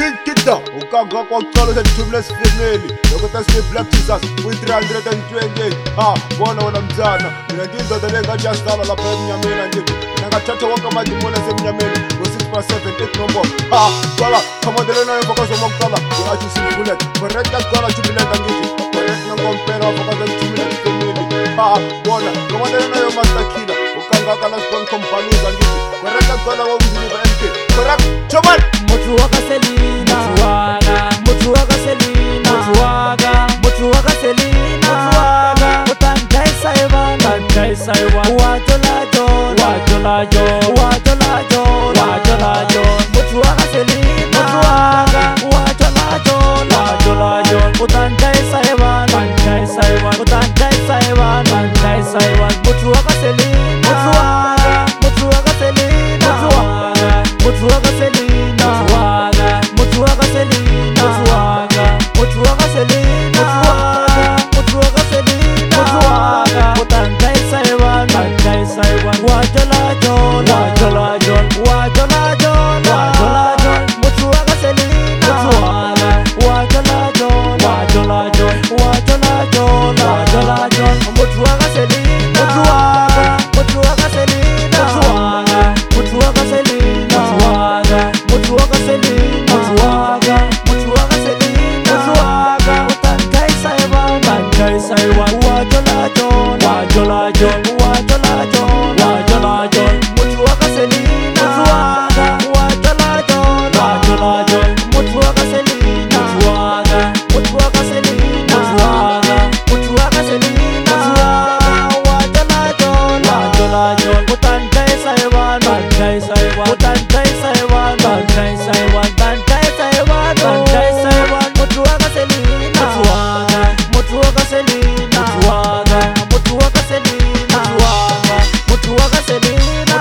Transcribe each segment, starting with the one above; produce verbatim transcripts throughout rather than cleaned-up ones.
King Kita ukanga kwaqala sejumla sifemeli lokutha sibe Black Jesus with three hundred twenty. Ha bona wona mzana mina ngindoda lengajasidala lapha emnyameni ngithi mina ngathatha wonke amadimoni asemnyameni ngo six plus seven eight number. Ha qala khamandela nayo fokazo mokuqala uyathi sifule correct qala jubilant ngithi correct ngompela fokazo jubilant family. Ha bona khamandela nayo master killer ukanga kana spon kompaluza ngithi correct qala wawuziliva M K correct Joman Mutu waka Selina Mutu waka Mutu waka Selina Mutu waka Mutu waka Selina Mutu waka Utankai saiban Utankai saiban Wajola jon Wajola jon Wajola jon Wajola jon Mutu waka Selina Mutu waka Wajola jon Wajola jon Utankai saiban Utankai saiban Utankai saiban Utankai saiban Mutu waka Selina Mutu waka Mutu waka Selina Mutu waka Mutu waka Selina Mutu waka Selina Mutu waka Mutu waka Selina Mutu waka Selina Mutu waka Utankai saiban Utankai saiban Wajola jon Wajola jon Wajola jon Wajola jon Mutu waka Selina Mutu waka Wajola jon Wajola jon Wajola jon Wajola jon Mutu waka Selina Mutu waka Mutu waka Selina Mutu waka Mutu waka Selina Mutu waka Mutu waka Selina Mutu waka Mutu waka Selina Mutu waka Utankai saiban Utankai saiban Wajola jon Wajola jon Wajola jon Wajola jon Mutu waka Selina Mutu waka Wajola jon Wajola jon Mutu waka Selina Mutu waka Mutu waka Selina Mutu waka Mutu waka Selina Mutu waka Wajola jon Wajola jon Utankai saiban Utankai saiban Utankai saiban Utankai saiban Utankai saiban Utankai saiban Mutu waka Selina Mutu waka Mutu waka Selina Mutu waka Mutu waka Selina Mutu waka Mutu waka Selina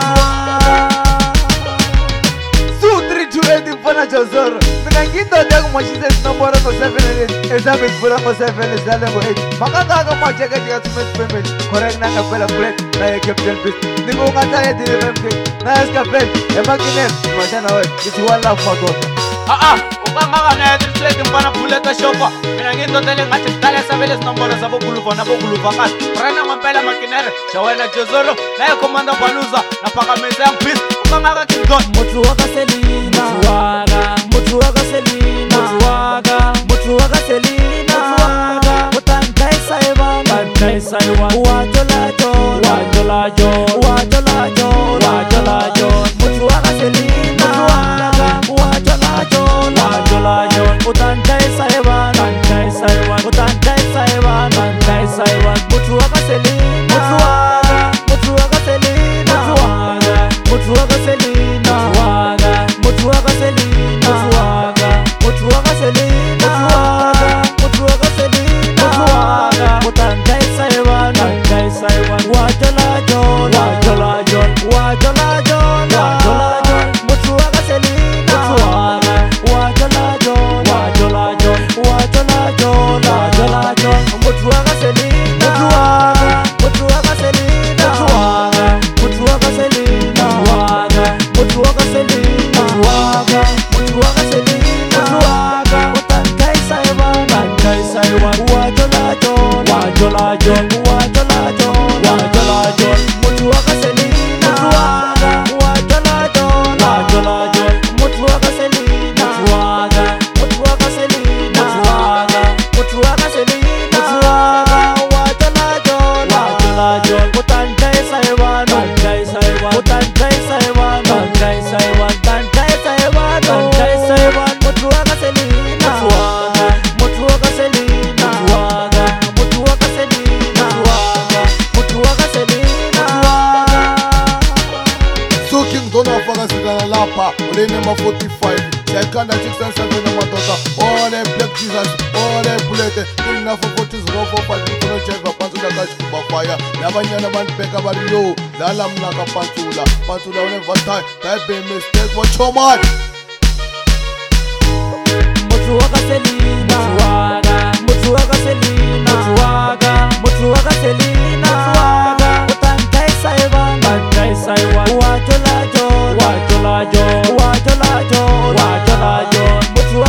two three two eight mfana Jozoro mina ngindoda kumashisa isinomboro ngo seven eight ezabe sivula ngo seven esidlale ngo eight makangaka majekejeka tumet family correct nanga kwela correct naye Captain Beast niko ungathaye dile M K naye skapel emakinen mashana we ithi one love madoda Ah ah, ukangaka naye triplete mfana buleta shofa mina ngindoda lengathi sidala sabele sinombolo zabo guluva nabo guluva kahle brana ngempela makinere shawena Jozoro naye Commander Baluza naphakamisa yang peace ukangaka King God Mutu waka Selina Mutu waka Mutu waka Selina Mutu waka Mutu waka Selina Mutu waka Utankai saiban Utankai saiban Wajola jon Wajola jon Wajola jon Wajola jon Mutu waka Selina Mutu waka Wajola jon Wajola jon Utankai saiban Utankai saiban Utankai saiban Utankai saiban Mutu waka Selina Mutu waka Mutu waka Selina Mutu waka Mutu waka Selina Mutu waka Mutu waka Selina Mutu waka Mutu waka Selina Mutu waka Mutu waka Selina Mutu waka Utankai saiban Utankai saiban Wajola jon Wajola jon Wajola jon Wajola jon Mutu waka Selina Mutu waka Wajola jon Wajola jon Wajola jon Wajola jon Mutu waka Selina Mutu waka Mutu waka Selina Mutu waka Mutu waka Selina Mutu waka Mutu waka Selina Mutu waka Mutu waka Selina Mutu waka Utankai saiban Utankai saiban Wajola jon Wajola jon Wajola jon Wajola jon Mutu waka Selina Mutu waka Wajola jon Wajola jon Mutu waka Selina Mutu waka Mutu waka Selina Mutu waka Mutu waka Selina Mutu waka Wajola jon Wajola jon Utankai saiban Utankai saiban Utankai saiban Utankai saiban Utankai saiban Utankai saiban Mutu waka Selina Mutu waka Mutu waka Selina Mutu waka Mutu waka Selina Mutu waka Mutu waka Selina Mutu waka So King Dona fakasikana lapha ule number forty-five sekanda six and seven amadoda all them Black Jesus all them bullet ina for forty zero four five kuno check pansula kashikuba fire nabanyana bandibeka bari yo dala mnaka pansula pansula never tie that be mistake for Choman Mutu waka Selina Mutu waka Mutu waka Selina Mutu waka Mutu waka Selina Mutu waka Utankai saiban Utankai saiban Wajola jon Wajola jon Wajola jon Wajola jon Mutu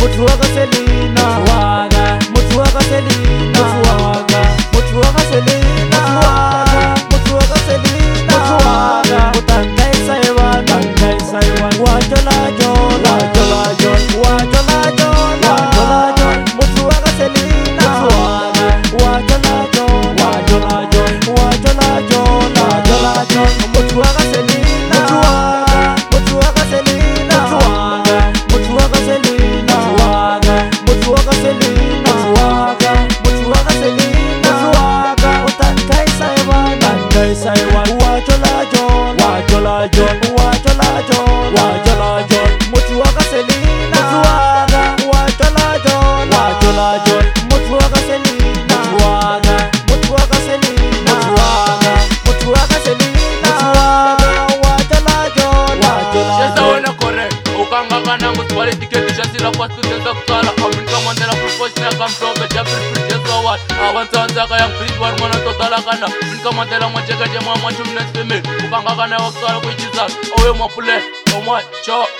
motho wa ka Selina, motho wa ka, motho wa ka Selina, motho wa ka, motho wa ka Selina, motho wa ka Selina, motho wa ka, o tankaisa ewan, tankaisa ewan, wa jola jola, wa jola jola, wa jola jola, wa jola jola, motho wa ka Selina, motho wa ka, wa jola jola, wa jola jola, wa jola jola, wa jola jola, motho wa ka Selina, motho wa ka, motho wa ka Selina, motho wa ka, motho wa ka Selina, motho wa ka, motho wa ka Selina, motho wa ka, motho wa ka Selina, motho wa ka, o tankaisa ewan, tankaisa ewan, wa jola jola, wa jola jola, wa jola jola, wa jola jola, motho wa ka Selina, motho wa ka, wa jola jola, wa jola jola, motho wa ka Selina, motho wa ka, motho wa ka Selina, motho wa ka, motho wa ka Selina, motho wa ka, wa jola jola, wa jola Shesa jola. wena correct ukanga kana nguswale ticket shasila kwa students akutala aminka mandela proportion akamhlobe jabri previous award awantsantsa ka yang bridge war mona totala kana minka mandela mwacheka je mwa mwa two minutes family ukanga kana wakusala ku Jesus owe mwapule omwa cho